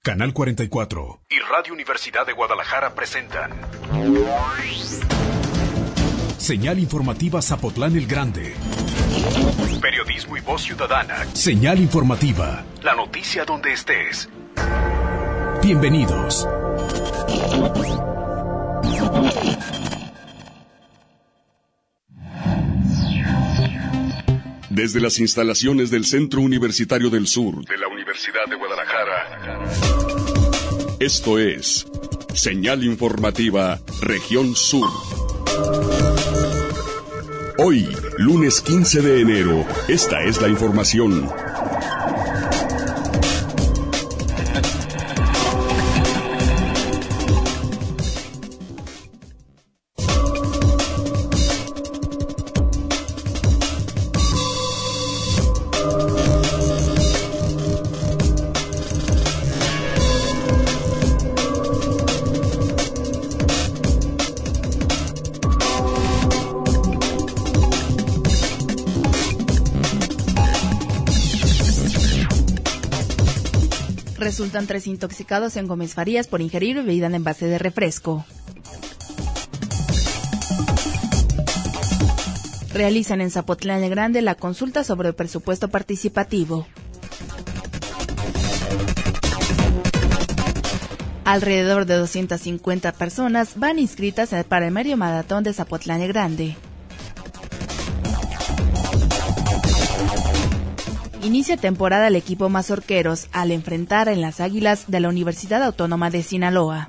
Canal 44 y Radio Universidad de Guadalajara presentan Señal Informativa Zapotlán el Grande. Periodismo y voz ciudadana. Señal Informativa. La noticia donde estés. Bienvenidos. Desde las instalaciones del Centro Universitario del Sur de la Universidad de Guadalajara. Esto es Señal Informativa Región Sur. Hoy, lunes 15 de enero, esta es la información. Resultan 3 intoxicados en Gómez Farías por ingerir bebida en envase de refresco. Realizan en Zapotlán el Grande la consulta sobre el presupuesto participativo. Alrededor de 250 personas van inscritas para el medio maratón de Zapotlán el Grande. Inicia temporada el equipo Mazorqueros al enfrentar en las Águilas de la Universidad Autónoma de Sinaloa.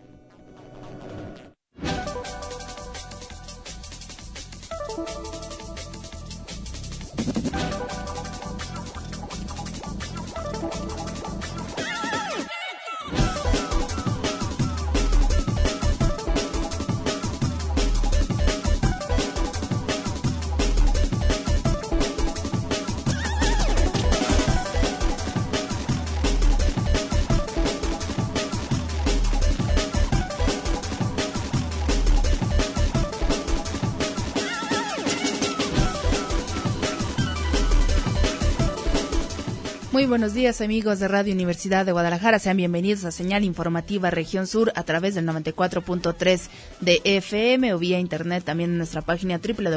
Muy buenos días, amigos de Radio Universidad de Guadalajara. Sean bienvenidos a Señal Informativa Región Sur a través del 94.3 de FM o vía internet también en nuestra página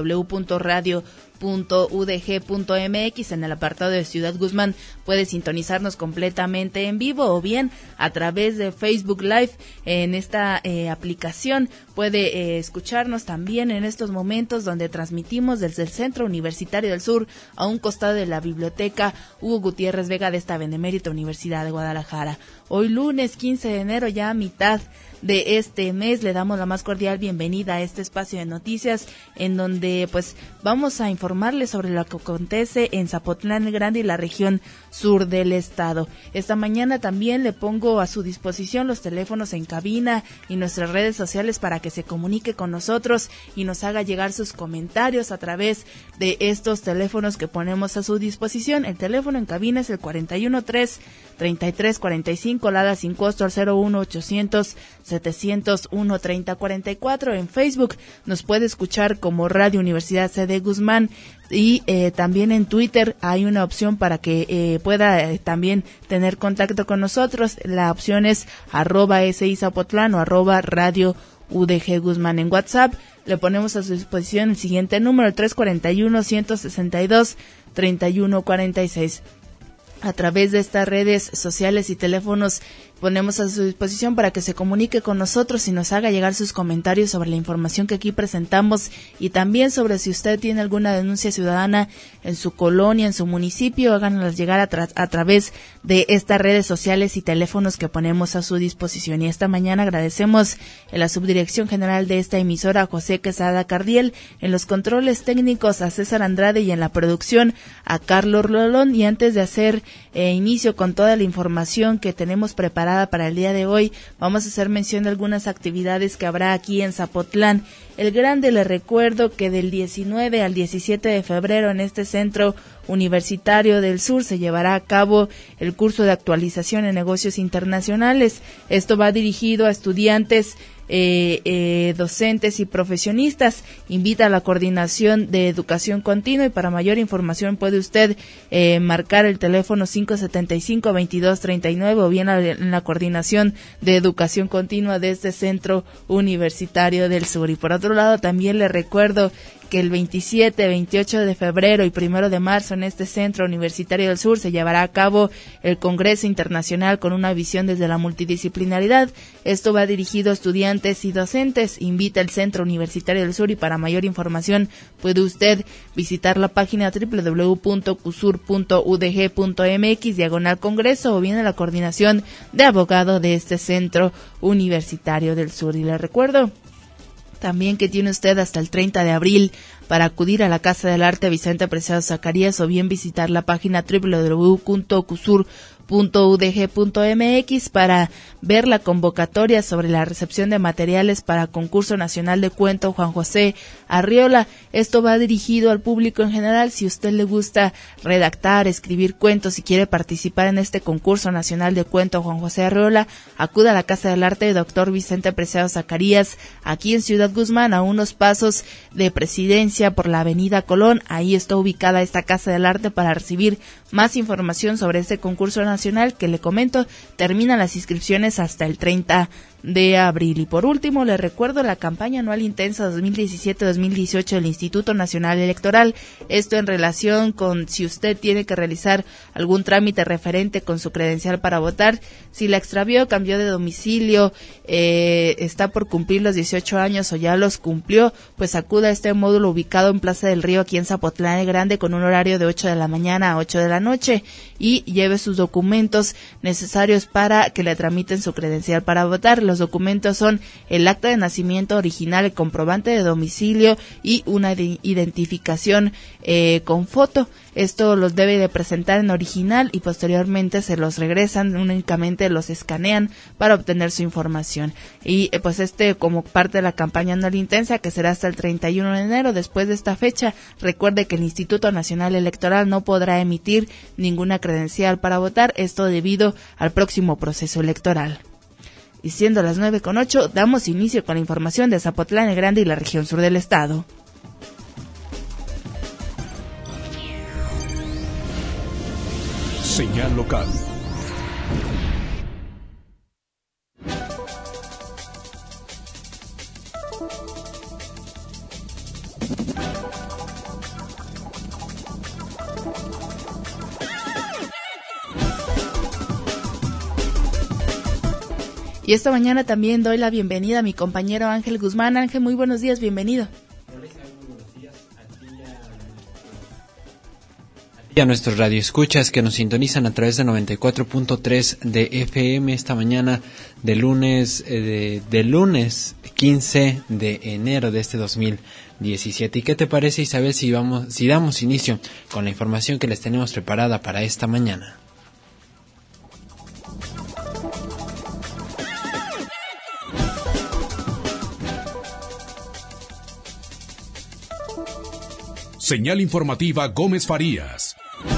www.radio.udg.mx. En el apartado de Ciudad Guzmán puede sintonizarnos completamente en vivo o bien a través de Facebook Live en esta aplicación. Puede escucharnos también en estos momentos donde transmitimos desde el Centro Universitario del Sur a un costado de la Biblioteca Hugo Gutiérrez Vega de esta Benemérita Universidad de Guadalajara. Hoy lunes 15 de enero, ya a mitad de este mes, le damos la más cordial bienvenida a este espacio de noticias en donde pues vamos a informarles sobre lo que acontece en Zapotlán el Grande y la región sur del estado. Esta mañana también le pongo a su disposición los teléfonos en cabina y nuestras redes sociales para que se comunique con nosotros y nos haga llegar sus comentarios a través de estos teléfonos que ponemos a su disposición. El teléfono en cabina es el 413-3345, Lada sin costo al 01800-701-3044. En Facebook nos puede escuchar como Radio Universidad CD Guzmán y también en Twitter hay una opción para que pueda también tener contacto con nosotros. La opción es @SI Zapotlán o @Radio UDG Guzmán. En WhatsApp le ponemos a su disposición el siguiente número, el 341-162-3146. A través de estas redes sociales y teléfonos ponemos a su disposición para que se comunique con nosotros y nos haga llegar sus comentarios sobre la información que aquí presentamos y también sobre si usted tiene alguna denuncia ciudadana en su colonia, en su municipio, háganos llegar a través de estas redes sociales y teléfonos que ponemos a su disposición. Y esta mañana agradecemos en la Subdirección General de esta emisora a José Quesada Cardiel, en los controles técnicos a César Andrade y en la producción a Carlos Rolón. Y antes de hacer inicio con toda la información que tenemos preparada para el día de hoy, vamos a hacer mención de algunas actividades que habrá aquí en Zapotlán el Grande. Les recuerdo que del 19 al 17 de febrero en este Centro Universitario del Sur se llevará a cabo el curso de actualización en negocios internacionales. Esto va dirigido a estudiantes docentes y profesionistas. Invita a la Coordinación de Educación Continua, y para mayor información puede usted marcar el teléfono 575-2239 o bien en la Coordinación de Educación Continua de este Centro Universitario del Sur. Y por otro lado, también le recuerdo que el 27, 28 de febrero y 1 de marzo en este Centro Universitario del Sur se llevará a cabo el Congreso Internacional con una visión desde la multidisciplinaridad. Esto va dirigido a estudiantes y docentes. Invita el Centro Universitario del Sur, y para mayor información puede usted visitar la página www.cusur.udg.mx/congreso o bien a la Coordinación de Abogado de este Centro Universitario del Sur. Y le recuerdo también que tiene usted hasta el 30 de abril para acudir a la Casa del Arte Vicente Preciado Zacarías o bien visitar la página www.cusur.udg.mx para ver la convocatoria sobre la recepción de materiales para Concurso Nacional de Cuento Juan José Arriola. Esto va dirigido al público en general. Si usted le gusta redactar, escribir cuentos y quiere participar en este Concurso Nacional de Cuento Juan José Arriola, acuda a la Casa del Arte Dr. Vicente Preciado Zacarías, aquí en Ciudad Guzmán, a unos pasos de Presidencia por la Avenida Colón. Ahí está ubicada esta Casa del Arte para recibir más información sobre este concurso nacional que, le comento, terminan las inscripciones hasta el 30 de abril. Y por último, le recuerdo la campaña anual intensa 2017-2018 del Instituto Nacional Electoral. Esto en relación con si usted tiene que realizar algún trámite referente con su credencial para votar, si la extravió, cambió de domicilio, está por cumplir los 18 años o ya los cumplió, pues acuda a este módulo ubicado en Plaza del Río, aquí en Zapotlán el Grande, con un horario de 8 de la mañana a 8 de la noche, y lleve sus documentos necesarios para que le tramiten su credencial para votar. Los documentos son el acta de nacimiento original, el comprobante de domicilio y una identificación con foto. Esto los debe de presentar en original y posteriormente se los regresan, únicamente los escanean para obtener su información. Y pues como parte de la campaña anual intensa, que será hasta el 31 de enero. Después de esta fecha, recuerde que el Instituto Nacional Electoral no podrá emitir ninguna credencial para votar, esto debido al próximo proceso electoral. Y siendo las 9:08, damos inicio con la información de Zapotlán el Grande y la región sur del estado. Señal local. Y esta mañana también doy la bienvenida a mi compañero Ángel Guzmán. Ángel, muy buenos días, bienvenido. Y a nuestros radioescuchas que nos sintonizan a través de 94.3 de FM esta mañana de lunes 15 de enero de este 2017. ¿Y qué te parece, Isabel, si damos inicio con la información que les tenemos preparada para esta mañana? Señal informativa Gómez Farías.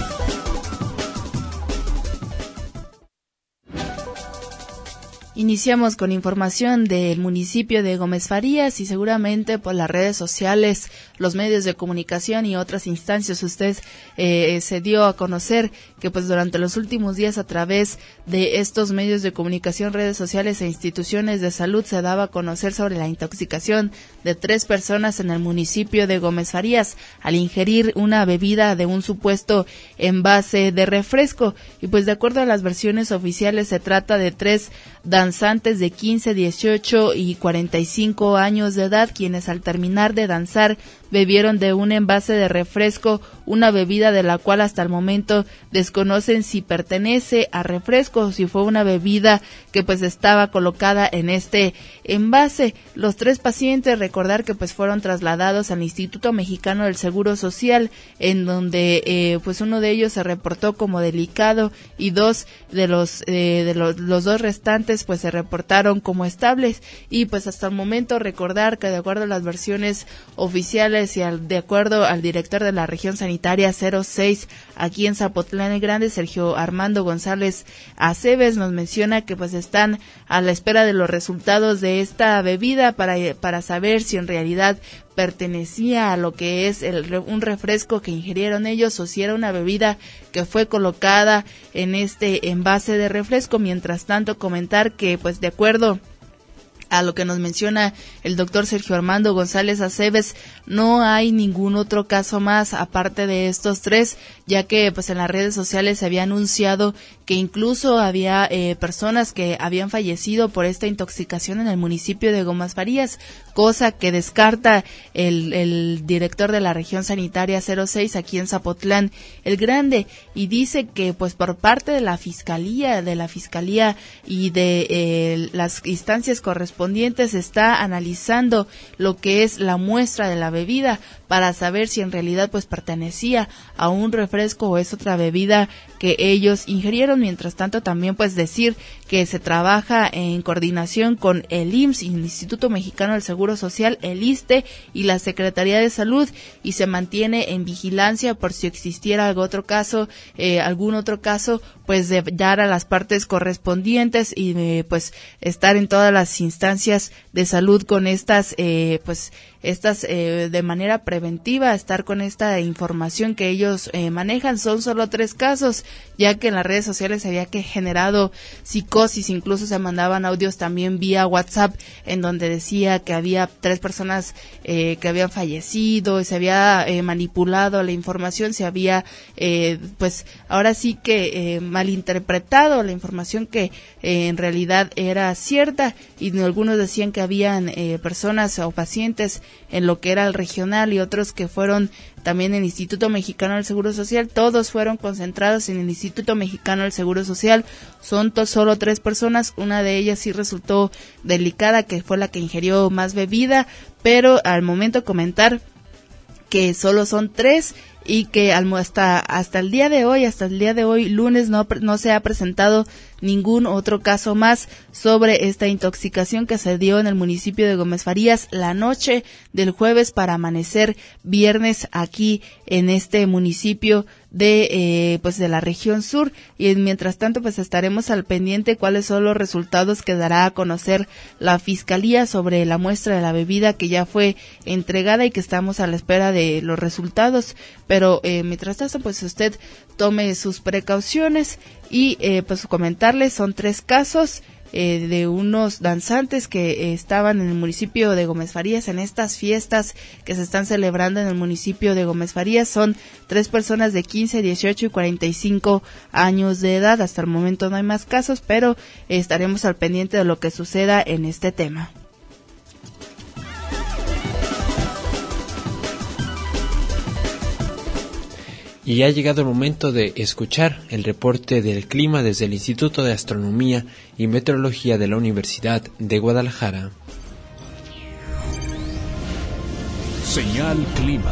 Iniciamos con información del municipio de Gómez Farías y seguramente por las redes sociales, los medios de comunicación y otras instancias usted se dio a conocer que pues durante los últimos días a través de estos medios de comunicación, redes sociales e instituciones de salud se daba a conocer sobre la intoxicación de 3 personas en el municipio de Gómez Farías al ingerir una bebida de un supuesto envase de refresco. Y pues de acuerdo a las versiones oficiales se trata de 3 danzantes de 15, 18 y 45 años de edad, quienes al terminar de danzar bebieron de un envase de refresco una bebida de la cual hasta el momento desconocen si pertenece a refresco o si fue una bebida que pues estaba colocada en este envase. Los 3 pacientes, recordar que pues fueron trasladados al Instituto Mexicano del Seguro Social, en donde pues uno de ellos se reportó como delicado y 2 de los 2 restantes pues se reportaron como estables. Y pues hasta el momento recordar que de acuerdo a las versiones oficiales López y de acuerdo al director de la región sanitaria 06 aquí en Zapotlán el Grande, Sergio Armando González Aceves, nos menciona que pues están a la espera de los resultados de esta bebida para saber si en realidad pertenecía a lo que es un refresco que ingirieron ellos o si era una bebida que fue colocada en este envase de refresco. Mientras tanto, comentar que pues de acuerdo a lo que nos menciona el doctor Sergio Armando González Aceves, no hay ningún otro caso más aparte de estos 3, ya que pues en las redes sociales se había anunciado que incluso había personas que habían fallecido por esta intoxicación en el municipio de Gómez Farías, cosa que descarta el director de la región sanitaria 06 aquí en Zapotlán el Grande, y dice que pues por parte de la fiscalía y de las instancias correspondientes está analizando lo que es la muestra de la bebida para saber si en realidad pues pertenecía a un refresco o es otra bebida que ellos ingerieron. Mientras tanto, también pues decir que se trabaja en coordinación con el IMSS, el Instituto Mexicano del Seguro Social, el ISSSTE y la Secretaría de Salud, y se mantiene en vigilancia por si existiera algún otro caso, pues de dar a las partes correspondientes y pues estar en todas las instancias de salud con estas de manera preventiva, estar con esta información que ellos manejan. Son solo 3 casos, ya que en las redes sociales se había generado psicosis, incluso se mandaban audios también vía WhatsApp en donde decía que había 3 personas que habían fallecido, y se había manipulado la información, se había pues ahora sí que malinterpretado la información que en realidad era cierta, y algunos decían que habían personas o pacientes en lo que era el regional y otros que fueron también en el Instituto Mexicano del Seguro Social. Todos fueron concentrados en el Instituto Mexicano del Seguro Social. Son solo 3 personas, una de ellas sí resultó delicada, que fue la que ingirió más bebida, pero al momento comentar que solo son 3 y que hasta el día de hoy, lunes, no se ha presentado ningún otro caso más sobre esta intoxicación que se dio en el municipio de Gómez Farías la noche del jueves para amanecer viernes aquí en este municipio de la región sur. Y mientras tanto pues estaremos al pendiente cuáles son los resultados que dará a conocer la fiscalía sobre la muestra de la bebida que ya fue entregada y que estamos a la espera de los resultados. Pero mientras tanto pues usted tome sus precauciones y pues comentarles, son 3 casos de unos danzantes que estaban en el municipio de Gómez Farías en estas fiestas que se están celebrando en el municipio de Gómez Farías. Son 3 personas de 15, 18 y 45 años de edad. Hasta el momento no hay más casos, pero estaremos al pendiente de lo que suceda en este tema. Y ha llegado el momento de escuchar el reporte del clima desde el Instituto de Astronomía y Meteorología de la Universidad de Guadalajara. Señal Clima.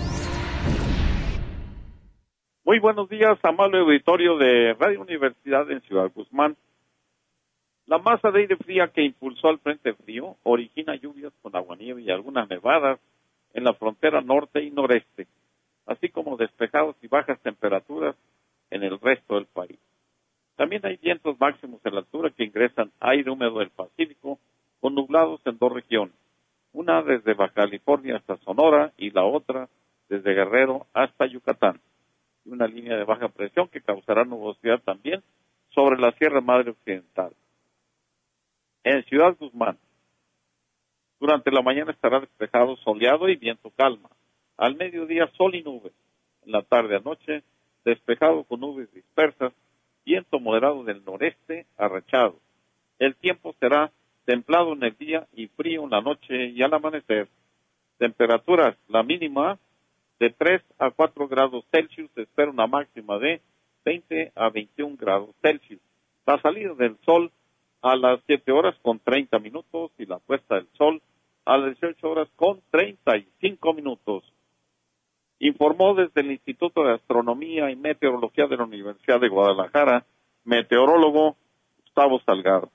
Muy buenos días, amable auditorio de Radio Universidad en Ciudad Guzmán. La masa de aire fría que impulsó al frente frío origina lluvias con aguanieve y algunas nevadas en la frontera norte y noreste, así como despejados y bajas temperaturas en el resto del país. También hay vientos máximos en la altura que ingresan aire húmedo del Pacífico con nublados en 2 regiones, una desde Baja California hasta Sonora y la otra desde Guerrero hasta Yucatán, y una línea de baja presión que causará nubosidad también sobre la Sierra Madre Occidental. En Ciudad Guzmán, durante la mañana estará despejado, soleado y viento calma. Al mediodía, sol y nubes. En la tarde a noche, despejado con nubes dispersas, viento moderado del noreste arrechado. El tiempo será templado en el día y frío en la noche y al amanecer. Temperaturas, la mínima de 3 a 4 grados Celsius, se espera una máxima de 20 a 21 grados Celsius. La salida del sol a las 7 horas con 30 minutos y la puesta del sol a las 18 horas con 35 minutos. Informó desde el Instituto de Astronomía y Meteorología de la Universidad de Guadalajara, meteorólogo Gustavo Salgado.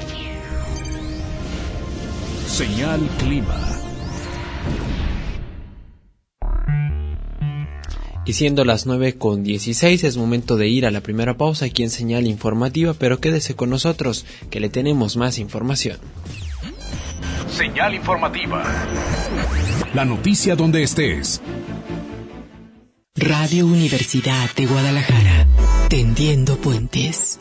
Señal Clima. Y siendo las 9:16, es momento de ir a la primera pausa aquí en Señal Informativa, pero quédese con nosotros, que le tenemos más información. Señal Informativa. La noticia donde estés. Radio Universidad de Guadalajara, tendiendo puentes.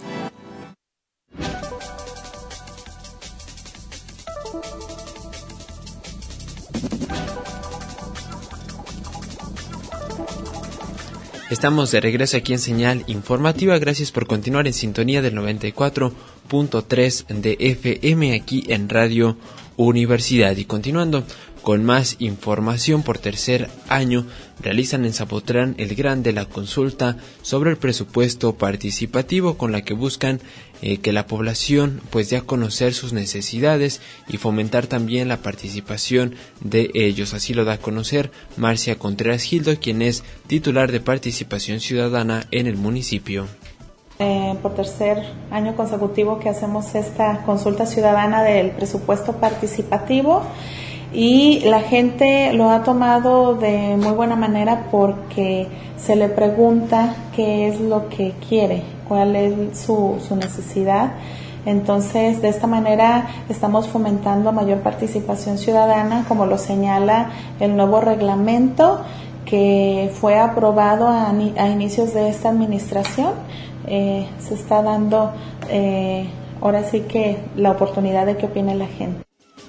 Estamos de regreso aquí en Señal Informativa. Gracias por continuar en sintonía del 94.3 de FM aquí en Radio Universidad. Y continuando con más información, por tercer año realizan en Zapotlán el Grande la consulta sobre el presupuesto participativo, con la que buscan que la población pues dé a conocer sus necesidades y fomentar también la participación de ellos. Así lo da a conocer Marcia Contreras Gildo, quien es titular de Participación Ciudadana en el municipio. Por tercer año consecutivo que hacemos esta consulta ciudadana del presupuesto participativo, y la gente lo ha tomado de muy buena manera porque se le pregunta qué es lo que quiere, cuál es su necesidad. Entonces, de esta manera estamos fomentando mayor participación ciudadana, como lo señala el nuevo reglamento que fue aprobado a inicios de esta administración. Se está dando ahora sí que la oportunidad de que opine la gente.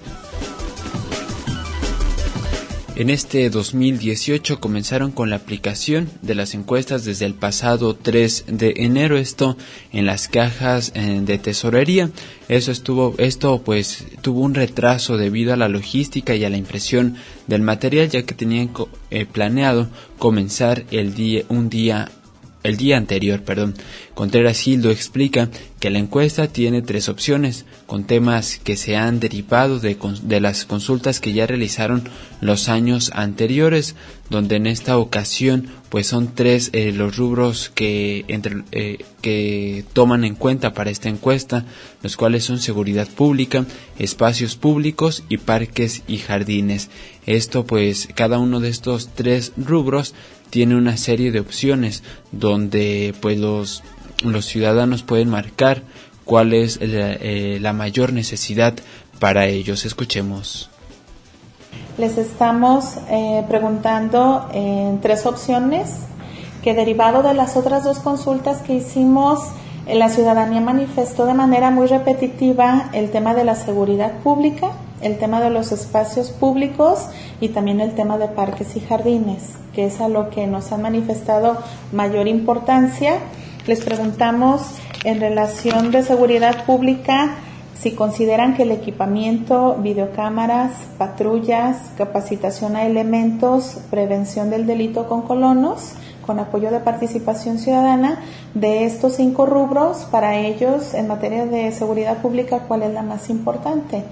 En este 2018 comenzaron con la aplicación de las encuestas desde el pasado 3 de enero, esto en las cajas de tesorería. Esto pues tuvo un retraso debido a la logística y a la impresión del material, ya que tenían planeado comenzar el día anterior. Contreras Gildo explica que la encuesta tiene 3 opciones, con temas que se han derivado de las consultas que ya realizaron los años anteriores, donde en esta ocasión pues son 3 los rubros que toman en cuenta para esta encuesta, los cuales son seguridad pública, espacios públicos y parques y jardines. Esto pues, cada uno de estos 3 rubros tiene una serie de opciones donde pues los ciudadanos pueden marcar cuál es la mayor necesidad para ellos. Escuchemos. Les estamos preguntando en 3 opciones que, derivado de las otras 2 consultas que hicimos, la ciudadanía manifestó de manera muy repetitiva el tema de la seguridad pública, el tema de los espacios públicos y también el tema de parques y jardines, que es a lo que nos han manifestado mayor importancia. Les preguntamos en relación de seguridad pública si consideran que el equipamiento, videocámaras, patrullas, capacitación a elementos, prevención del delito con colonos, con apoyo de participación ciudadana, de estos 5 rubros, para ellos en materia de seguridad pública, ¿cuál es la más importante?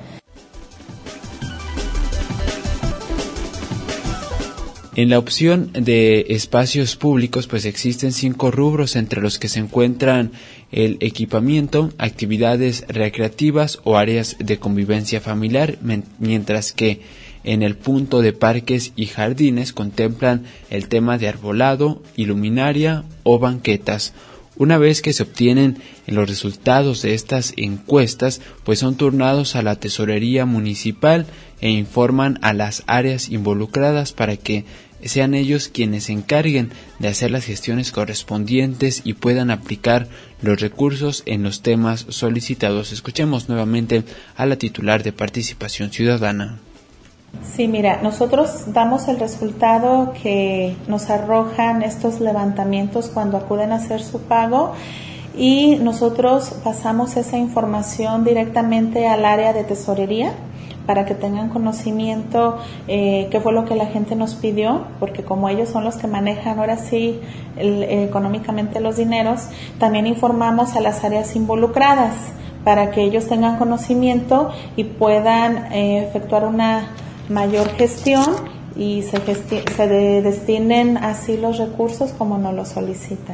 En la opción de espacios públicos pues existen 5 rubros, entre los que se encuentran el equipamiento, actividades recreativas o áreas de convivencia familiar, mientras que en el punto de parques y jardines contemplan el tema de arbolado, iluminaria o banquetas. Una vez que se obtienen los resultados de estas encuestas, pues son turnados a la tesorería municipal e informan a las áreas involucradas para que sean ellos quienes se encarguen de hacer las gestiones correspondientes y puedan aplicar los recursos en los temas solicitados. Escuchemos nuevamente a la titular de Participación Ciudadana. Sí, mira, nosotros damos el resultado que nos arrojan estos levantamientos cuando acuden a hacer su pago, y nosotros pasamos esa información directamente al área de tesorería para que tengan conocimiento qué fue lo que la gente nos pidió, porque como ellos son los que manejan ahora sí económicamente los dineros, también informamos a las áreas involucradas para que ellos tengan conocimiento y puedan efectuar una mayor gestión y se destinen así los recursos como nos lo solicitan.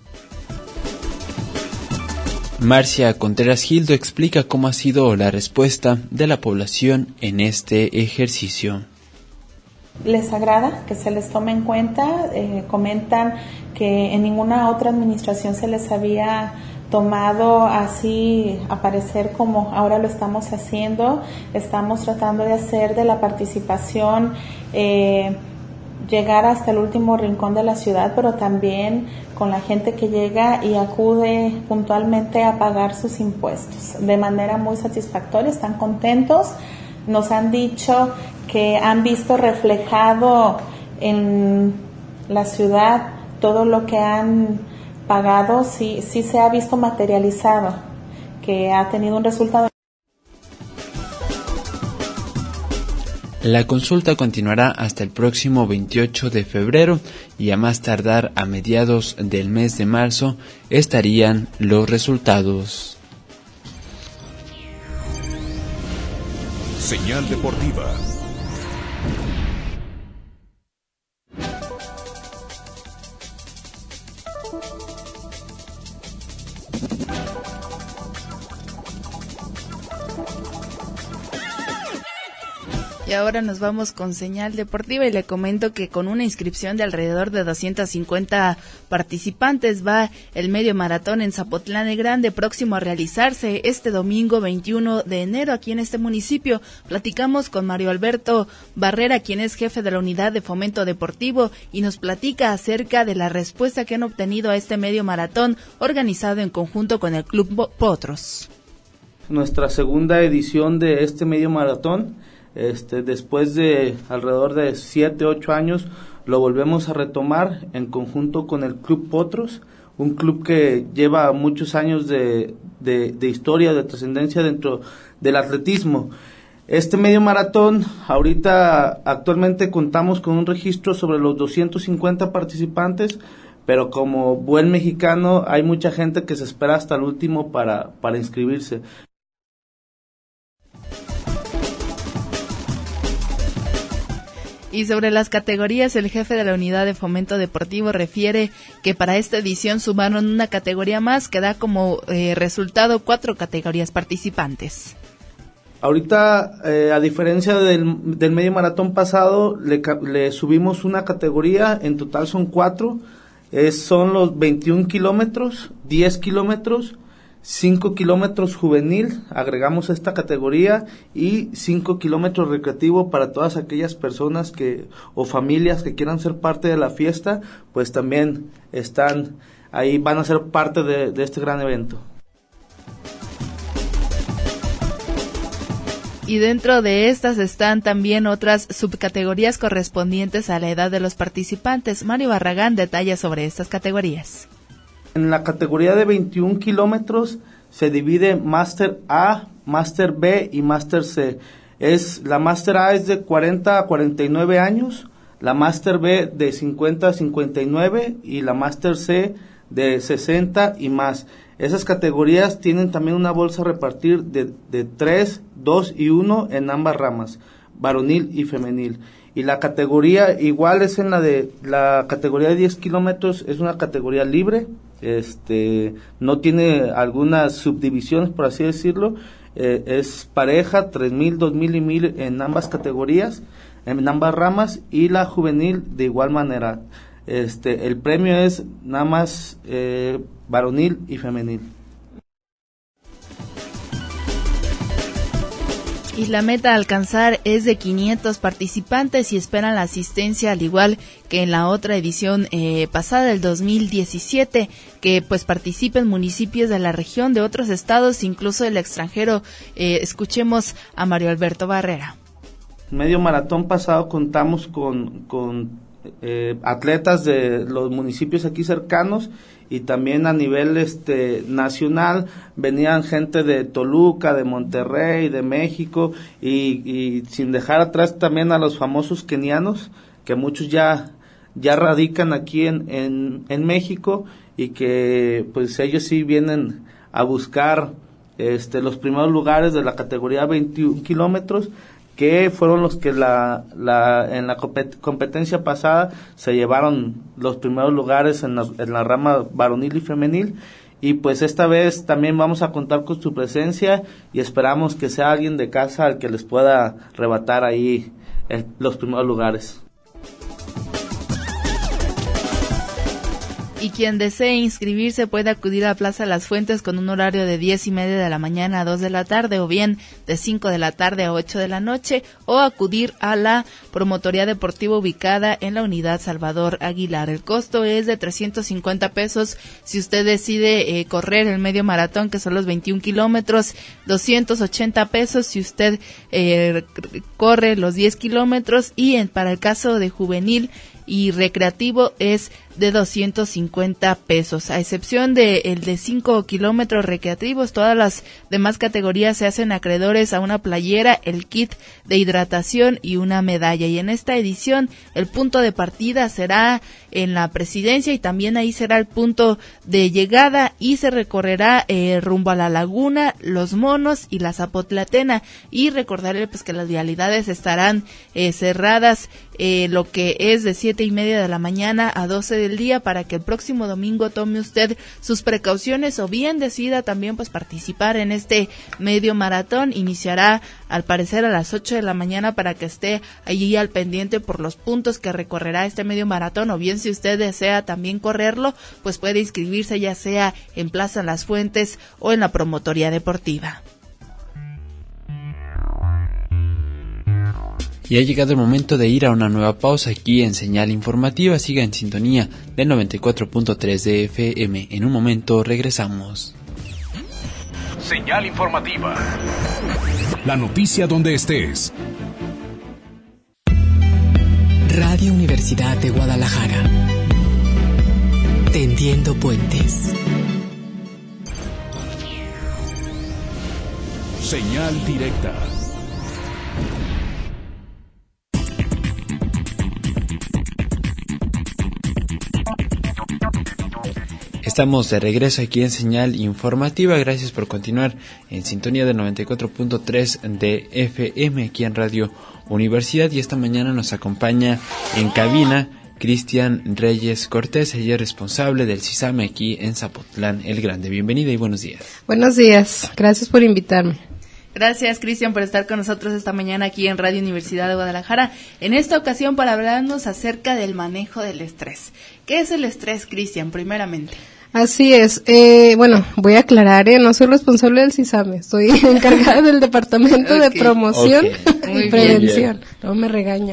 Marcia Contreras Gildo explica cómo ha sido la respuesta de la población en este ejercicio. les agrada que se les tome en cuenta. Comentan que en ninguna otra administración se les había tomado así aparecer como ahora lo estamos haciendo. Estamos tratando de hacer de la participación llegar hasta el último rincón de la ciudad, pero también con la gente que llega y acude puntualmente a pagar sus impuestos de manera muy satisfactoria. Están contentos, nos han dicho que han visto reflejado en la ciudad todo lo que han pagado, sí se ha visto materializado, que ha tenido un resultado. La consulta continuará hasta el próximo 28 de febrero y a más tardar a mediados del mes de marzo estarían los resultados. Señal deportiva. Y ahora nos vamos con señal deportiva y le comento que con una inscripción de alrededor de 250 participantes va el medio maratón en Zapotlán el Grande, próximo a realizarse este domingo 21 de enero aquí en este municipio. Platicamos con Mario Alberto Barrera, quien es jefe de la unidad de fomento deportivo, y nos platica acerca de la respuesta que han obtenido a este medio maratón organizado en conjunto con el Club Potros. Nuestra segunda edición de este medio maratón. Después de alrededor de 7-8 años lo volvemos a retomar en conjunto con el Club Potros, un club que lleva muchos años de historia, de trascendencia dentro del atletismo. Este medio maratón, actualmente contamos con un registro sobre los 250 participantes, pero como buen mexicano hay mucha gente que se espera hasta el último para inscribirse. Y sobre las categorías, el jefe de la unidad de fomento deportivo refiere que para esta edición sumaron una categoría más que da como resultado 4 categorías participantes. Ahorita, a diferencia del medio maratón pasado, le subimos una categoría, en total son 4, son los 21 kilómetros, 10 kilómetros, 5 kilómetros juvenil, agregamos esta categoría, y 5 kilómetros recreativo para todas aquellas personas o familias que quieran ser parte de la fiesta, pues también están ahí, van a ser parte de este gran evento. Y dentro de estas están también otras subcategorías correspondientes a la edad de los participantes. Mario Barragán detalla sobre estas categorías. En la categoría de 21 kilómetros se divide Máster A, Máster B y Máster C. La Máster A es de 40 a 49 años, la Máster B de 50 a 59 y la Máster C de 60 y más. Esas categorías tienen también una bolsa a repartir de 3, 2 y 1 en ambas ramas, varonil y femenil. Y la categoría igual es la categoría de 10 kilómetros, es una categoría libre, no tiene algunas subdivisiones, por así decirlo, es pareja, 3,000, 2,000 y 1,000 en ambas categorías, en ambas ramas, y la juvenil de igual manera. El premio es nada más varonil y femenil. Y la meta a alcanzar es de 500 participantes y esperan la asistencia, al igual que en la otra edición pasada, del 2017, que pues participen municipios de la región, de otros estados, incluso del extranjero. Escuchemos a Mario Alberto Barrera. Medio maratón pasado contamos con atletas de los municipios aquí cercanos, y también a nivel nacional venían gente de Toluca, de Monterrey, de México, y sin dejar atrás también a los famosos kenianos, que muchos ya radican aquí en México, y que pues ellos sí vienen a buscar los primeros lugares de la categoría 21 kilómetros, que fueron los que en la competencia pasada se llevaron los primeros lugares en la rama varonil y femenil, y pues esta vez también vamos a contar con su presencia, y esperamos que sea alguien de casa al que les pueda arrebatar ahí los primeros lugares. Y quien desee inscribirse puede acudir a Plaza Las Fuentes con un horario de 10:30 de la mañana a 2 de la tarde, o bien de 5 de la tarde a 8 de la noche, o acudir a la promotoría deportiva ubicada en la unidad Salvador Aguilar. El costo es de 350 pesos si usted decide correr el medio maratón, que son los 21 kilómetros, 280 pesos si usted corre los 10 kilómetros, y para el caso de juvenil y recreativo es de 250 pesos, a excepción de el de 5 kilómetros recreativos. Todas las demás categorías se hacen acreedores a una playera, el kit de hidratación y una medalla. Y en esta edición el punto de partida será en la Presidencia, y también ahí será el punto de llegada, y se recorrerá rumbo a la Laguna, Los Monos y la Zapotlatena. Y recordarle pues que las vialidades estarán cerradas lo que es de 7:30 de la mañana a 12 del día, para que el próximo domingo tome usted sus precauciones, o bien decida también pues participar en este medio maratón. Iniciará al parecer a las 8 de la mañana, para que esté allí al pendiente por los puntos que recorrerá este medio maratón, o bien si usted desea también correrlo, pues puede inscribirse ya sea en Plaza Las Fuentes o en la promotoría deportiva. Y ha llegado el momento de ir a una nueva pausa aquí en Señal Informativa. Siga en sintonía del 94.3 de FM. En un momento regresamos. Señal Informativa. La noticia donde estés. Radio Universidad de Guadalajara. Tendiendo puentes. Señal directa. Estamos de regreso aquí en Señal Informativa. Gracias por continuar en sintonía del 94.3 de FM aquí en Radio Universidad. Y esta mañana nos acompaña en cabina Cristian Reyes Cortés. Ella es responsable del CISAME aquí en Zapotlán el Grande. Bienvenida y buenos días. Buenos días, gracias por invitarme. Gracias, Cristian, por estar con nosotros esta mañana aquí en Radio Universidad de Guadalajara. En esta ocasión para hablarnos acerca del manejo del estrés. ¿Qué es el estrés, Cristian, primeramente? Así es. Bueno, voy a aclarar, no soy responsable del CISAME, soy encargada del Departamento de Promoción y Prevención. No me regaña.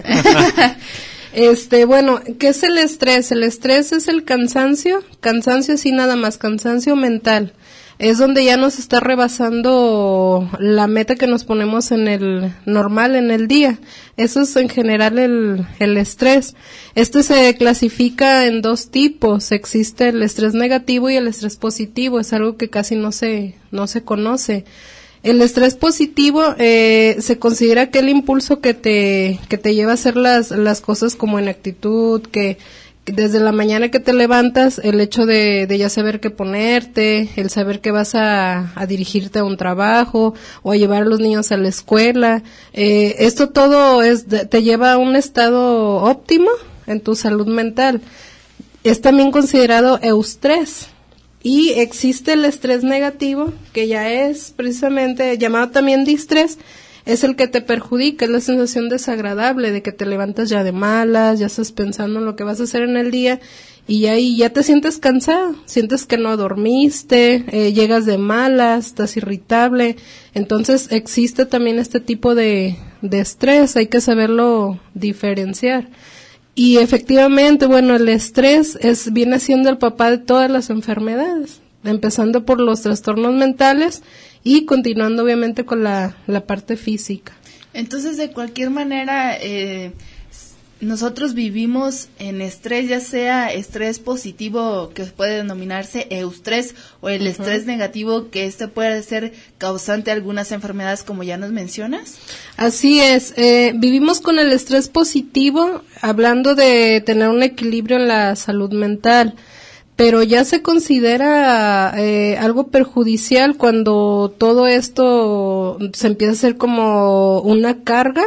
Bueno, ¿qué es el estrés? El estrés es el cansancio así nada más, cansancio mental. Es donde ya nos está rebasando la meta que nos ponemos en el normal, en el día. Eso es en general el estrés. Se clasifica en dos tipos. Existe el estrés negativo y el estrés positivo. Es algo que casi no se conoce. El estrés positivo se considera aquel impulso que te lleva a hacer las cosas como en actitud, que desde la mañana que te levantas, el hecho de ya saber qué ponerte, el saber que vas a dirigirte a un trabajo o a llevar a los niños a la escuela, esto todo te lleva a un estado óptimo en tu salud mental. Es también considerado eustrés. Y existe el estrés negativo, que ya es precisamente llamado también distrés. Es el que te perjudica, es la sensación desagradable de que te levantas ya de malas, ya estás pensando en lo que vas a hacer en el día y ahí ya te sientes cansado, sientes que no dormiste, llegas de malas, estás irritable. Entonces existe también este tipo de estrés, hay que saberlo diferenciar. Y efectivamente, bueno, el estrés viene siendo el papá de todas las enfermedades, empezando por los trastornos mentales y continuando obviamente con la parte física. Entonces, de cualquier manera, nosotros vivimos en estrés, ya sea estrés positivo, que puede denominarse eustrés, o el estrés negativo, que puede ser causante de algunas enfermedades, como ya nos mencionas. Así es, vivimos con el estrés positivo, hablando de tener un equilibrio en la salud mental. Pero ya se considera algo perjudicial cuando todo esto se empieza a hacer como una carga,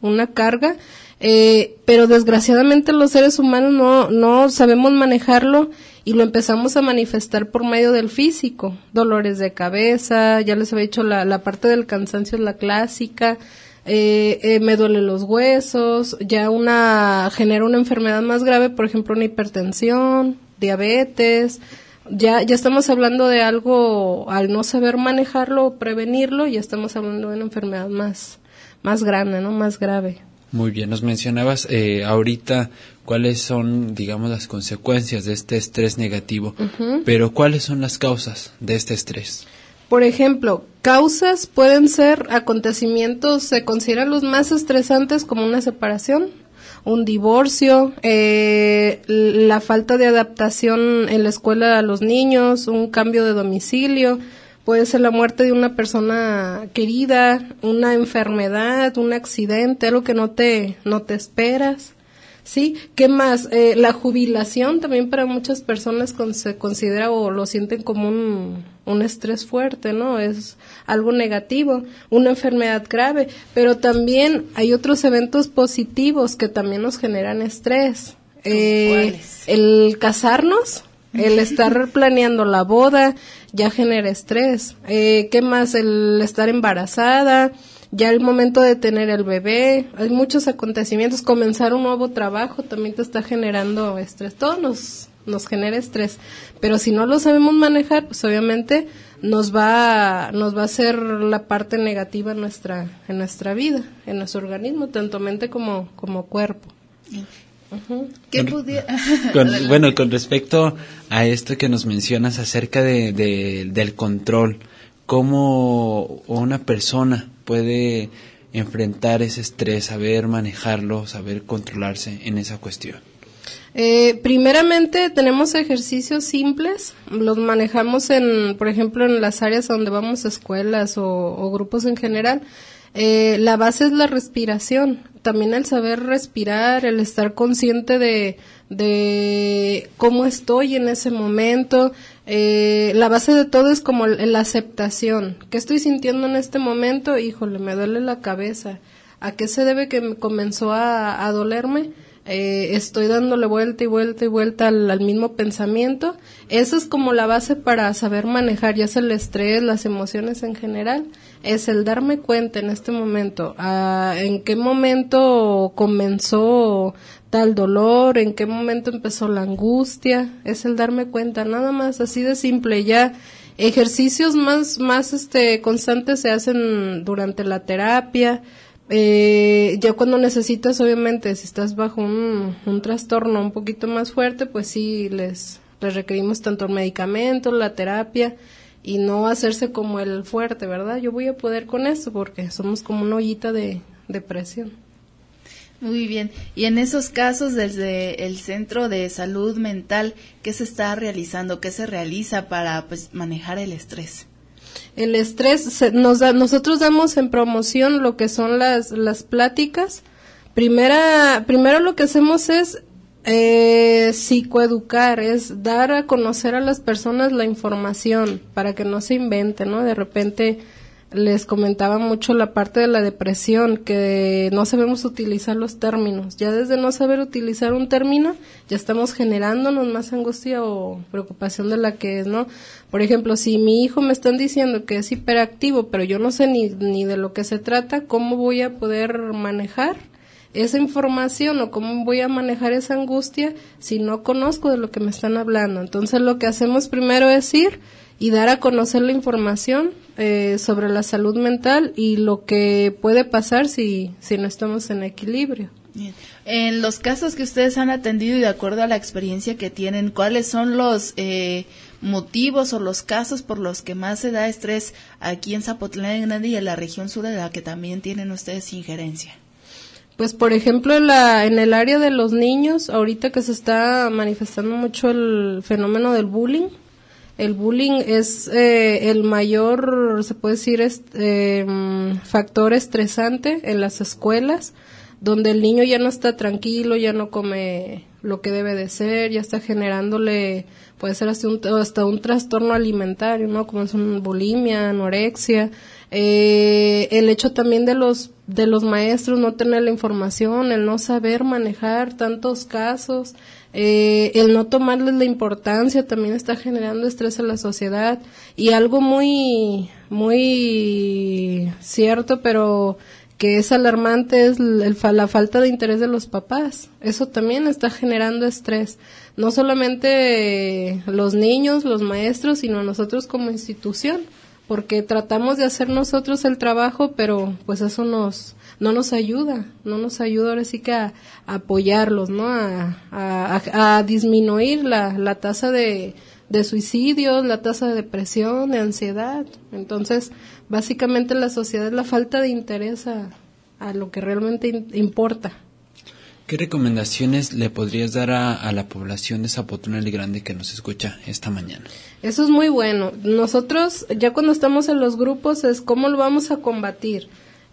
pero desgraciadamente los seres humanos no sabemos manejarlo y lo empezamos a manifestar por medio del físico, dolores de cabeza, ya les había dicho la parte del cansancio es la clásica, me duelen los huesos, ya genera una enfermedad más grave, por ejemplo una hipertensión, diabetes. Ya estamos hablando de algo, al no saber manejarlo o prevenirlo, ya estamos hablando de una enfermedad más grande, ¿no? Más grave. Muy bien, nos mencionabas ahorita cuáles son, digamos, las consecuencias de este estrés negativo, pero ¿cuáles son las causas de este estrés? Por ejemplo, causas pueden ser acontecimientos, se consideran los más estresantes como una separación, un divorcio, la falta de adaptación en la escuela a los niños, un cambio de domicilio, puede ser la muerte de una persona querida, una enfermedad, un accidente, algo que no te esperas. ¿Sí? ¿Qué más? La jubilación también para muchas personas se considera o lo sienten como un estrés fuerte, ¿no? Es algo negativo, una enfermedad grave, pero también hay otros eventos positivos que también nos generan estrés. ¿Cuáles? El casarnos, el estar planeando la boda ya genera estrés. ¿Qué más? El estar embarazada, ya el momento de tener el bebé, hay muchos acontecimientos, comenzar un nuevo trabajo también te está generando estrés, todo nos genera estrés, pero si no lo sabemos manejar, pues obviamente nos va a hacer la parte negativa en nuestra vida, en nuestro organismo, tanto mente como cuerpo. Con respecto a esto que nos mencionas acerca del control, ¿cómo una persona puede enfrentar ese estrés, saber manejarlo, saber controlarse en esa cuestión? Primeramente tenemos ejercicios simples, los manejamos por ejemplo en las áreas donde vamos a escuelas o grupos en general. La base es la respiración, también el saber respirar, el estar consciente de cómo estoy en ese momento. La base de todo es como la aceptación. ¿Qué estoy sintiendo en este momento? Híjole, me duele la cabeza. ¿A qué se debe que me comenzó a dolerme? Estoy dándole vuelta y vuelta y vuelta al mismo pensamiento. Esa es como la base para saber manejar ya sea el estrés, las emociones en general. Es el darme cuenta en este momento, en qué momento comenzó tal dolor, en qué momento empezó la angustia, es el darme cuenta, nada más, así de simple. Ya ejercicios más constantes se hacen durante la terapia. Ya cuando necesitas, obviamente, si estás bajo un trastorno un poquito más fuerte, pues sí, les requerimos tanto el medicamento, la terapia, y no hacerse como el fuerte, ¿verdad? Yo voy a poder con eso porque somos como una ollita de presión. Muy bien. Y en esos casos, desde el Centro de Salud Mental, ¿qué se está realizando? ¿Qué se realiza para manejar el estrés? El estrés, nosotros damos en promoción lo que son las pláticas. Primero lo que hacemos es psicoeducar, es dar a conocer a las personas la información para que no se inventen, ¿no? De repente les comentaba mucho la parte de la depresión, que no sabemos utilizar los términos. Ya desde no saber utilizar un término, ya estamos generándonos más angustia o preocupación de la que es, ¿no? Por ejemplo, si mi hijo me están diciendo que es hiperactivo, pero yo no sé ni de lo que se trata, ¿cómo voy a poder manejar esa información o cómo voy a manejar esa angustia si no conozco de lo que me están hablando? Entonces lo que hacemos primero es ir y dar a conocer la información sobre la salud mental y lo que puede pasar si no estamos en equilibrio. Bien. En los casos que ustedes han atendido y de acuerdo a la experiencia que tienen, ¿cuáles son los motivos o los casos por los que más se da estrés aquí en Zapotlán Grande y en la región sur de la que también tienen ustedes injerencia? Pues por ejemplo en el área de los niños, ahorita que se está manifestando mucho el fenómeno del bullying. El bullying es el mayor, se puede decir, factor estresante en las escuelas, donde el niño ya no está tranquilo, ya no come lo que debe de ser, ya está generándole, puede ser hasta un trastorno alimentario, ¿no? Como son bulimia, anorexia. El hecho también de los maestros no tener la información, el no saber manejar tantos casos, el no tomarles la importancia también está generando estrés en la sociedad. Y algo muy muy cierto, pero que es alarmante es la falta de interés de los papás. Eso también está generando estrés. No solamente los niños, los maestros, sino nosotros como institución, porque tratamos de hacer nosotros el trabajo, pero pues eso no nos ayuda ahora sí que a apoyarlos, ¿no? A disminuir la tasa de suicidios, la tasa de depresión, de ansiedad. Entonces, básicamente la sociedad es la falta de interés a lo que realmente importa. ¿Qué recomendaciones le podrías dar a la población de Zapotlán el Grande que nos escucha esta mañana? Eso es muy bueno. Nosotros, ya cuando estamos en los grupos, es cómo lo vamos a combatir.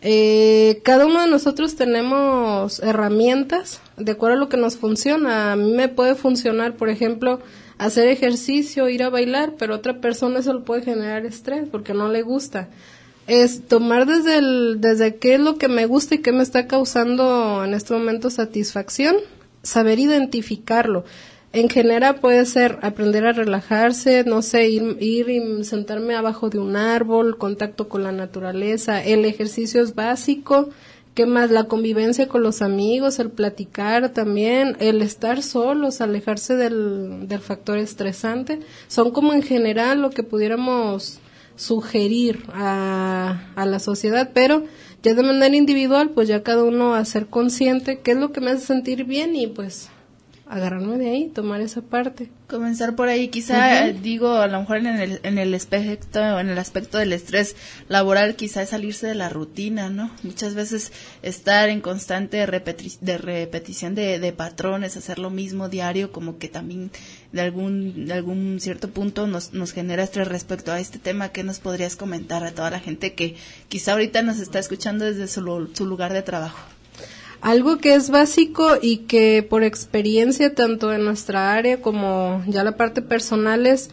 Cada uno de nosotros tenemos herramientas de acuerdo a lo que nos funciona. A mí me puede funcionar, por ejemplo, hacer ejercicio, ir a bailar, pero a otra persona eso le puede generar estrés porque no le gusta. Es tomar desde qué es lo que me gusta y qué me está causando en este momento satisfacción, saber identificarlo. En general puede ser aprender a relajarse, no sé, ir y sentarme abajo de un árbol, contacto con la naturaleza. El ejercicio es básico. ¿Qué más? La convivencia con los amigos, el platicar también, el estar solos, alejarse del factor estresante. Son como en general lo que pudiéramos sugerir a la sociedad, pero ya de manera individual, pues ya cada uno a ser consciente qué es lo que me hace sentir bien y pues agarrarme de ahí, tomar esa parte. Comenzar por ahí, quizá, digo, a lo mejor en el aspecto del estrés laboral, quizá es salirse de la rutina, ¿no? Muchas veces estar en constante repetición de patrones, hacer lo mismo diario, como que también de algún cierto punto nos genera estrés respecto a este tema. ¿Qué nos podrías comentar a toda la gente que quizá ahorita nos está escuchando desde su lugar de trabajo? Algo que es básico y que por experiencia tanto en nuestra área como ya la parte personal es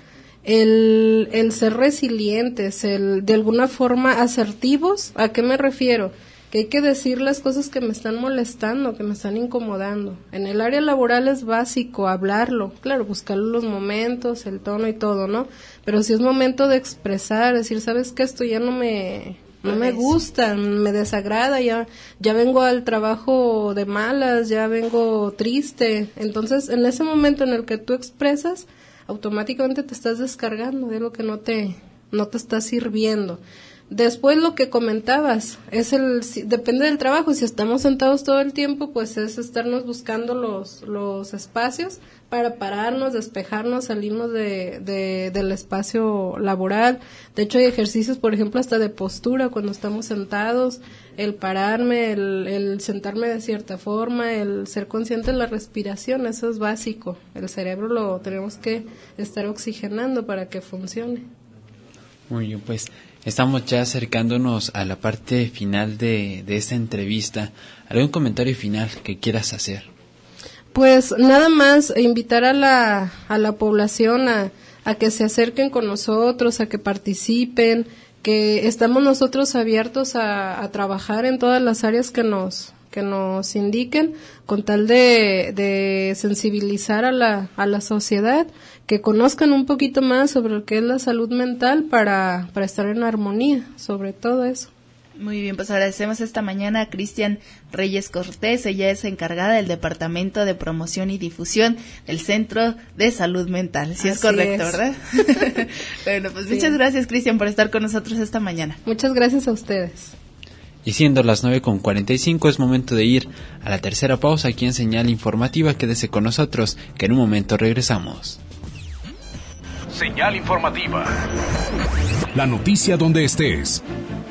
el ser resilientes, el de alguna forma asertivos. ¿A qué me refiero? Que hay que decir las cosas que me están molestando, que me están incomodando. En el área laboral es básico hablarlo, claro, buscar los momentos, el tono y todo, ¿no? Pero si es momento de expresar, decir, ¿sabes qué? Esto ya no me gusta, me desagrada, ya vengo al trabajo de malas, ya vengo triste. Entonces, en ese momento en el que tú expresas, automáticamente te estás descargando de lo que no te está sirviendo. Después lo que comentabas, depende del trabajo. Si estamos sentados todo el tiempo, pues es estarnos buscando los espacios para pararnos, despejarnos, salirnos del espacio laboral. De hecho, hay ejercicios, por ejemplo, hasta de postura cuando estamos sentados, el pararme, el sentarme de cierta forma, el ser consciente de la respiración, eso es básico. El cerebro lo tenemos que estar oxigenando para que funcione. Muy bien, pues estamos ya acercándonos a la parte final de esta entrevista. ¿Algún comentario final que quieras hacer? Pues nada más invitar a la población a que se acerquen con nosotros, a que participen, que estamos nosotros abiertos a trabajar en todas las áreas que nos indiquen, con tal de sensibilizar a la sociedad, que conozcan un poquito más sobre lo que es la salud mental para estar en armonía, sobre todo eso. Muy bien, pues agradecemos esta mañana a Cristian Reyes Cortés. Ella es encargada del Departamento de Promoción y Difusión del Centro de Salud Mental. Sí, es correcto, ¿verdad? Bueno, pues sí. Muchas gracias, Cristian, por estar con nosotros esta mañana. Muchas gracias a ustedes. Y siendo las 9:45 es momento de ir a la tercera pausa aquí en Señal Informativa. Quédese con nosotros, que en un momento regresamos. Señal Informativa. La noticia donde estés.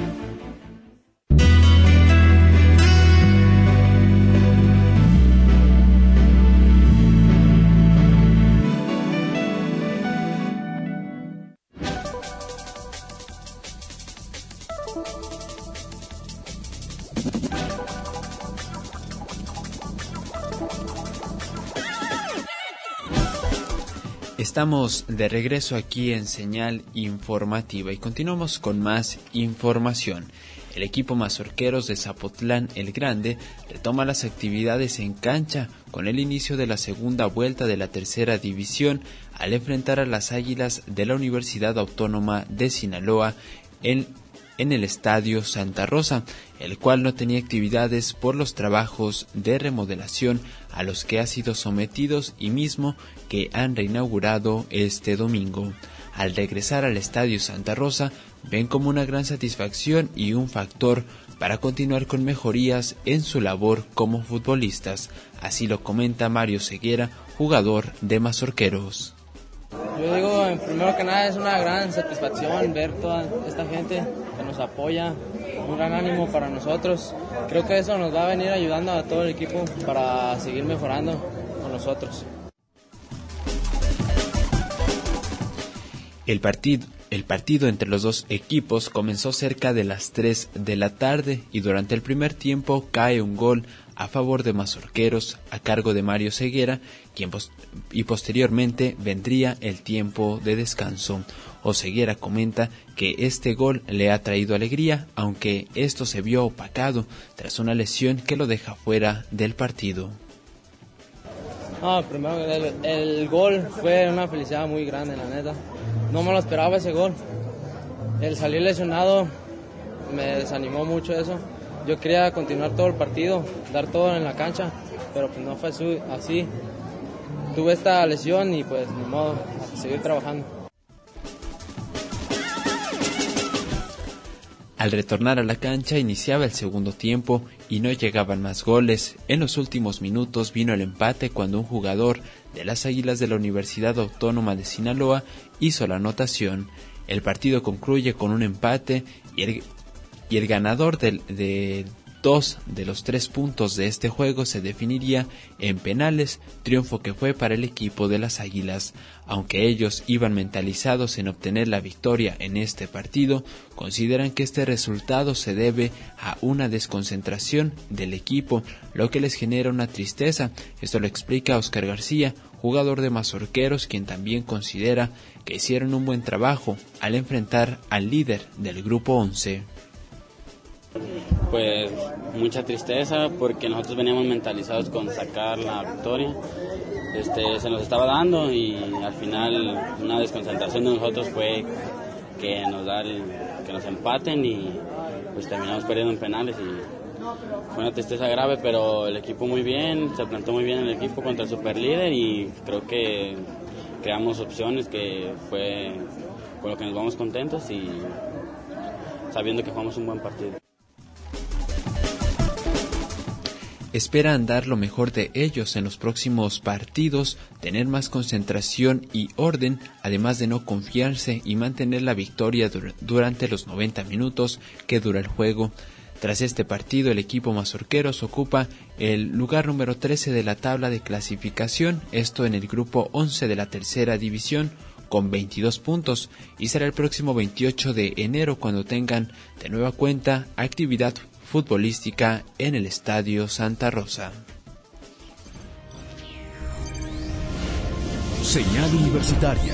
Estamos de regreso aquí en Señal Informativa y continuamos con más información. El equipo Mazorqueros de Zapotlán el Grande retoma las actividades en cancha con el inicio de la segunda vuelta de la tercera división al enfrentar a las Águilas de la Universidad Autónoma de Sinaloa en en el Estadio Santa Rosa, el cual no tenía actividades por los trabajos de remodelación a los que ha sido sometidos y mismo que han reinaugurado este domingo. Al regresar al Estadio Santa Rosa, ven como una gran satisfacción y un factor para continuar con mejorías en su labor como futbolistas. Así lo comenta Mario Ceguera, jugador de Mazorqueros. Yo digo, primero que nada, es una gran satisfacción ver toda esta gente que nos apoya, un gran ánimo para nosotros. Creo que eso nos va a venir ayudando a todo el equipo para seguir mejorando con nosotros. El partido entre los dos equipos comenzó cerca de las 3 de la tarde y durante el primer tiempo cae un gol a favor de Mazorqueros a cargo de Mario Ceguera, y posteriormente vendría el tiempo de descanso. Ceguera comenta que este gol le ha traído alegría, aunque esto se vio opacado tras una lesión que lo deja fuera del partido. Primero el gol fue una felicidad muy grande, la neta. No me lo esperaba ese gol. El salir lesionado me desanimó mucho eso. Yo quería continuar todo el partido, dar todo en la cancha, pero pues no fue así. Tuve esta lesión y pues ni modo, a seguir trabajando. Al retornar a la cancha iniciaba el segundo tiempo y no llegaban más goles. En los últimos minutos vino el empate cuando un jugador de las Águilas de la Universidad Autónoma de Sinaloa hizo la anotación. El partido concluye con un empate y el ganador de 2 de los 3 puntos de este juego se definiría en penales, triunfo que fue para el equipo de las Águilas. Aunque ellos iban mentalizados en obtener la victoria en este partido, consideran que este resultado se debe a una desconcentración del equipo, lo que les genera una tristeza. Esto lo explica Oscar García, jugador de Mazorqueros, quien también considera que hicieron un buen trabajo al enfrentar al líder del grupo 11. Pues mucha tristeza porque nosotros veníamos mentalizados con sacar la victoria. Se nos estaba dando y al final una desconcentración de nosotros fue que nos empaten y pues terminamos perdiendo en penales y fue una tristeza grave, pero el equipo muy bien, se plantó muy bien el equipo contra el superlíder y creo que creamos opciones que fue con lo que nos vamos contentos y sabiendo que jugamos un buen partido. Esperan dar lo mejor de ellos en los próximos partidos, tener más concentración y orden, además de no confiarse y mantener la victoria durante los 90 minutos que dura el juego. Tras este partido, el equipo Mazorqueros ocupa el lugar número 13 de la tabla de clasificación, esto en el grupo 11 de la tercera división, con 22 puntos, y será el próximo 28 de enero cuando tengan de nueva cuenta actividad futbolística en el Estadio Santa Rosa. Señal Universitaria.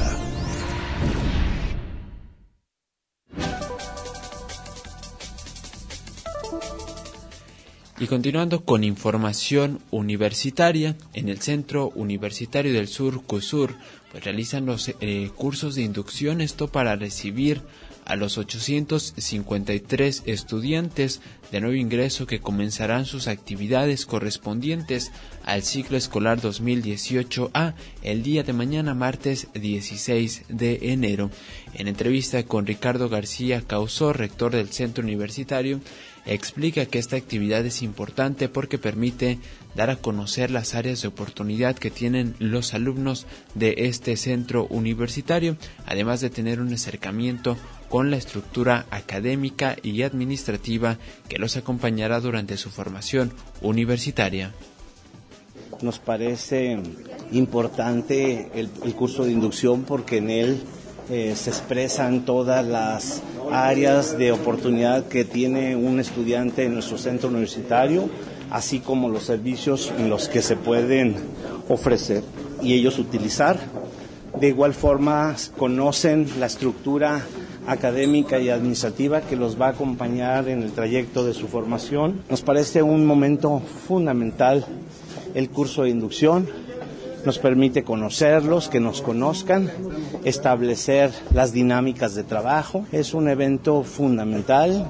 Y continuando con información universitaria, en el Centro Universitario del Sur, CUSUR, pues realizan los cursos de inducción, esto para recibir a los 853 estudiantes de nuevo ingreso que comenzarán sus actividades correspondientes al ciclo escolar 2018A el día de mañana, martes 16 de enero. En entrevista con Ricardo García Causó, rector del centro universitario, explica que esta actividad es importante porque permite dar a conocer las áreas de oportunidad que tienen los alumnos de este centro universitario, además de tener un acercamiento con la estructura académica y administrativa que los acompañará durante su formación universitaria. Nos parece importante el curso de inducción porque en él se expresan todas las áreas de oportunidad que tiene un estudiante en nuestro centro universitario, así como los servicios en los que se pueden ofrecer y ellos utilizar. De igual forma, conocen la estructura académica y administrativa que los va a acompañar en el trayecto de su formación. Nos parece un momento fundamental el curso de inducción. nos permite conocerlos, que nos conozcan, establecer las dinámicas de trabajo. Es un evento fundamental.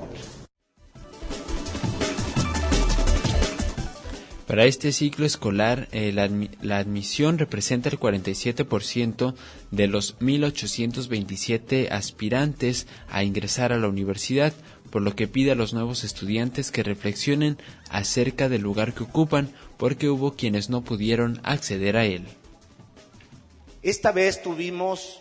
Para este ciclo escolar, la admisión representa el 47% de los 1,827 aspirantes a ingresar a la universidad, por lo que pide a los nuevos estudiantes que reflexionen acerca del lugar que ocupan, porque hubo quienes no pudieron acceder a él. Esta vez tuvimos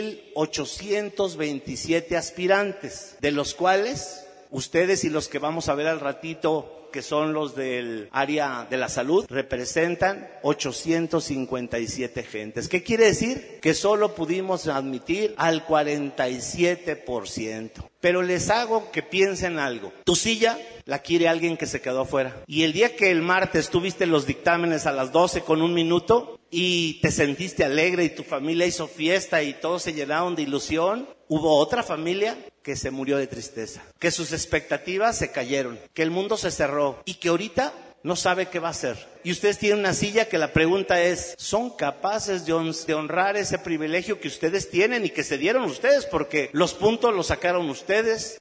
1,827 aspirantes, de los cuales ustedes y los que vamos a ver al ratito, que son los del área de la salud, representan 857 gentes. ¿Qué quiere decir? Que solo pudimos admitir al 47%. Pero les hago que piensen algo. Tu silla la quiere alguien que se quedó afuera. Y el día que el martes tuviste los dictámenes a las 12 con 1 minuto y te sentiste alegre y tu familia hizo fiesta y todos se llenaron de ilusión, hubo otra familia que se murió de tristeza, que sus expectativas se cayeron, que el mundo se cerró y que ahorita no sabe qué va a hacer. Y ustedes tienen una silla que la pregunta es, ¿son capaces de honrar ese privilegio que ustedes tienen y que se dieron ustedes? Porque los puntos los sacaron ustedes.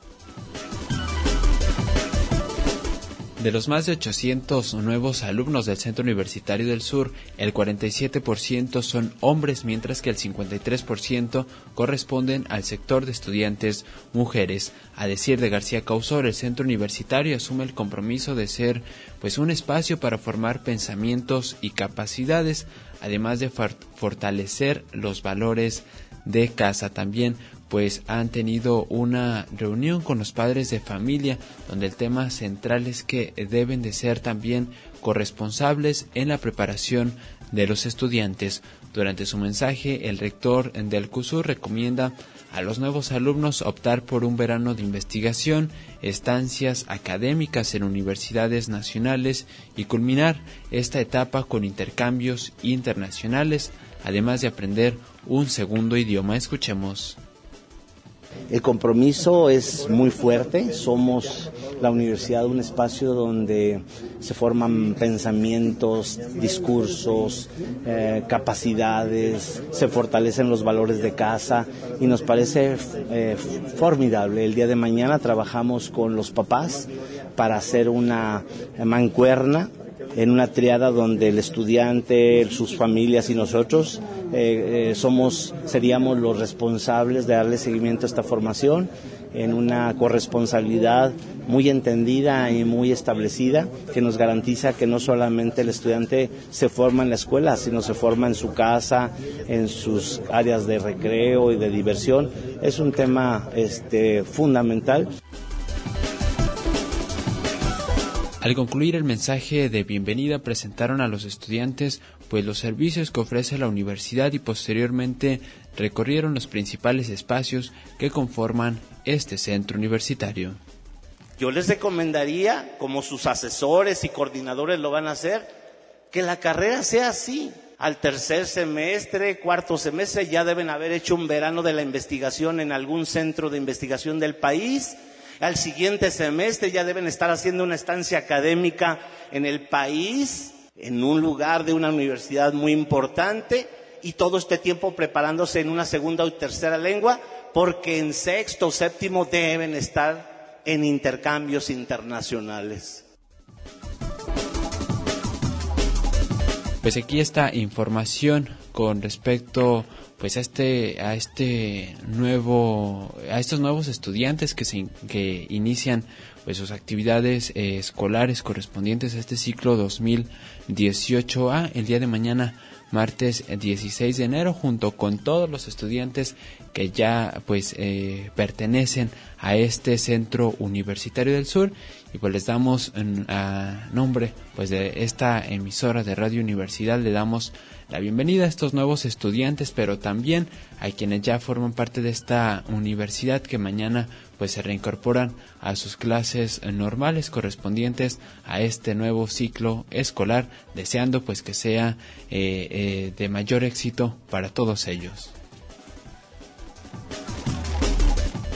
De los más de 800 nuevos alumnos del Centro Universitario del Sur, el 47% son hombres, mientras que el 53% corresponden al sector de estudiantes mujeres. A decir de García Causor, el Centro Universitario asume el compromiso de ser un espacio para formar pensamientos y capacidades, además de fortalecer los valores de casa. También han tenido una reunión con los padres de familia, donde el tema central es que deben de ser también corresponsables en la preparación de los estudiantes. Durante su mensaje, el rector del CUSUR recomienda a los nuevos alumnos optar por un verano de investigación, estancias académicas en universidades nacionales y culminar esta etapa con intercambios internacionales, además de aprender un segundo idioma. Escuchemos. El compromiso es muy fuerte. Somos la universidad, un espacio donde se forman pensamientos, discursos, capacidades, se fortalecen los valores de casa y nos parece formidable. El día de mañana trabajamos con los papás para hacer una mancuerna en una triada donde el estudiante, sus familias y nosotros seríamos los responsables de darle seguimiento a esta formación en una corresponsabilidad muy entendida y muy establecida, que nos garantiza que no solamente el estudiante se forma en la escuela, sino se forma en su casa, en sus áreas de recreo y de diversión. Es un tema fundamental. Al concluir el mensaje de bienvenida, presentaron a los estudiantes los servicios que ofrece la universidad y posteriormente recorrieron los principales espacios que conforman este centro universitario. Yo les recomendaría, como sus asesores y coordinadores lo van a hacer, que la carrera sea así. Al tercer semestre, cuarto semestre, ya deben haber hecho un verano de la investigación en algún centro de investigación del país. Al siguiente semestre ya deben estar haciendo una estancia académica en el país, en un lugar de una universidad muy importante, y todo este tiempo preparándose en una segunda o tercera lengua, porque en sexto o séptimo deben estar en intercambios internacionales. Pues aquí está información con respecto a estos nuevos estudiantes que inician sus actividades escolares correspondientes a este ciclo 2018A el día de mañana, martes 16 de enero, junto con todos los estudiantes que ya pertenecen a este Centro Universitario del Sur, y les damos a nombre de esta emisora de Radio Universidad, le damos la bienvenida a estos nuevos estudiantes, pero también a quienes ya forman parte de esta universidad, que mañana se reincorporan a sus clases normales correspondientes a este nuevo ciclo escolar, deseando que sea de mayor éxito para todos ellos.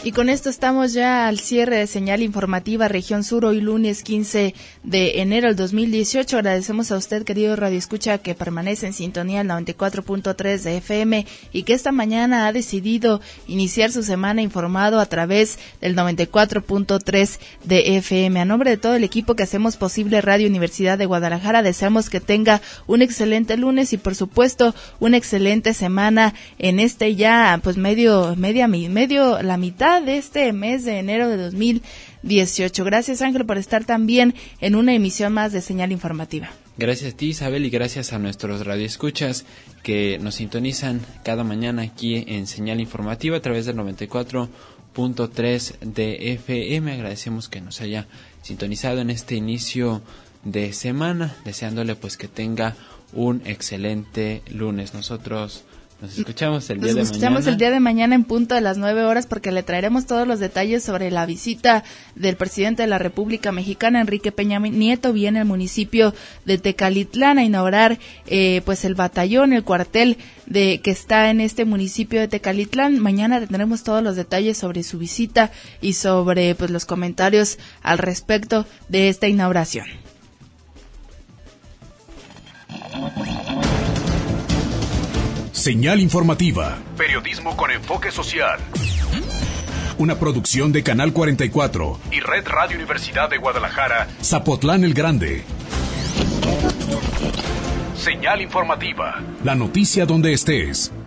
Y con esto estamos ya al cierre de Señal Informativa Región Sur, hoy lunes 15 de enero del 2018. Agradecemos a usted, querido radioescucha, que permanece en sintonía al 94.3 de FM y que esta mañana ha decidido iniciar su semana informado a través del 94.3 de FM. A nombre de todo el equipo que hacemos posible Radio Universidad de Guadalajara, deseamos que tenga un excelente lunes y, por supuesto, una excelente semana en este ya, pues medio la mitad de este mes de enero de 2018. Gracias, Ángel, por estar también en una emisión más de Señal Informativa. Gracias a ti, Isabel, y gracias a nuestros radioescuchas que nos sintonizan cada mañana aquí en Señal Informativa a través del 94.3 de FM. Agradecemos que nos haya sintonizado en este inicio de semana, deseándole pues que tenga un excelente lunes. Nosotros nos escuchamos el día de mañana en punto de las 9 horas, porque le traeremos todos los detalles sobre la visita del presidente de la República Mexicana, Enrique Peña Nieto. Viene al municipio de Tecalitlán a inaugurar pues el batallón, el cuartel que está en este municipio de Tecalitlán. Mañana tendremos todos los detalles sobre su visita y sobre pues los comentarios al respecto de esta inauguración. Señal Informativa. Periodismo con enfoque social. Una producción de Canal 44 y Red Radio Universidad de Guadalajara. Zapotlán el Grande. Señal Informativa. La noticia donde estés.